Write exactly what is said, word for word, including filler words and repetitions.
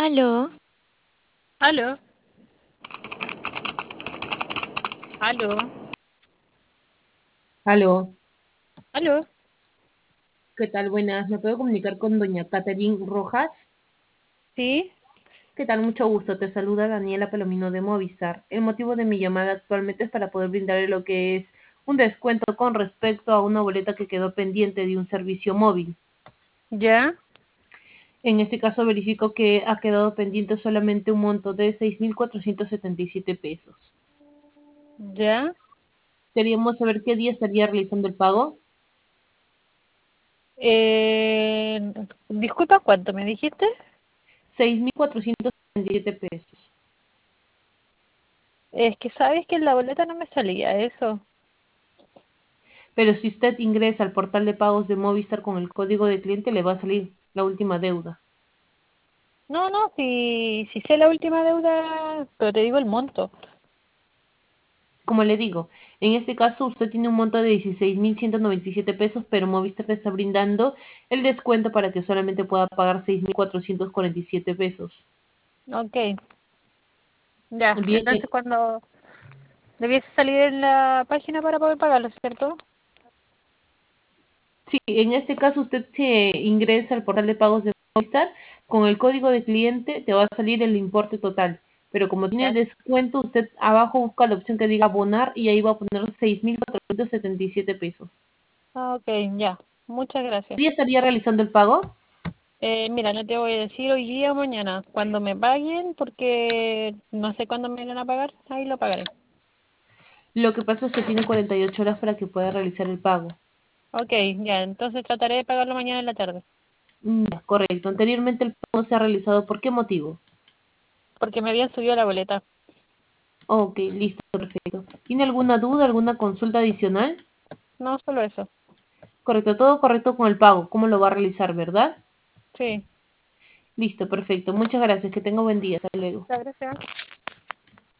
Aló, Aló, aló, Aló, aló. ¿qué tal? Buenas. ¿Me puedo comunicar con doña Catherine Rojas? Sí, ¿Qué tal? Mucho gusto. Te saluda Daniela Palomino de Movistar. El motivo de mi llamada actualmente es para poder brindarle lo que es un descuento con respecto a una boleta que quedó pendiente de un servicio móvil. ya, En este caso verifico que ha quedado pendiente solamente un monto de seis mil cuatrocientos setenta y siete pesos. ya. Queríamos saber qué día estaría realizando el pago. Eh, disculpa, ¿cuánto me dijiste? seis mil cuatrocientos setenta y siete pesos. Es que sabes que en la boleta no me salía eso. Pero si usted ingresa al portal de pagos de Movistar con el código de cliente, le va a salir la última deuda. No, no, si, si sé la última deuda, pero te digo el monto. Como le digo, en este caso usted tiene un monto de dieciséis mil ciento noventa y siete pesos, pero Movistar le está brindando el descuento para que solamente pueda pagar seis mil cuatrocientos cuarenta y siete pesos. Ok, ya. Bien, Entonces, cuando debiese salir en la página para poder pagarlo, ¿cierto? sí, en este caso usted se ingresa al portal de pagos de Movistar, con el código de cliente te va a salir el importe total. Pero como tiene Ya. descuento, usted abajo busca la opción que diga abonar y ahí va a poner seis mil cuatrocientos setenta y siete pesos. Ah, ok, ya. Muchas gracias. ¿Qué día estaría realizando el pago? Eh, mira, no te voy a decir hoy día o mañana, cuando me paguen, porque no sé cuándo me van a pagar, ahí lo pagaré. Lo que pasa es que tiene cuarenta y ocho horas para que pueda realizar el pago. Ok, ya, entonces trataré de pagarlo mañana en la tarde, Mm, ya, correcto. Anteriormente el pago no se ha realizado. ¿Por qué motivo? porque me habían subido la boleta. Ok, listo, perfecto. ¿Tiene alguna duda, alguna consulta adicional? No solo eso. Correcto, todo correcto con el pago. ¿Cómo lo va a realizar, verdad? Sí, Listo, perfecto. Muchas gracias. Que tenga buen día. Hasta luego. muchas gracias.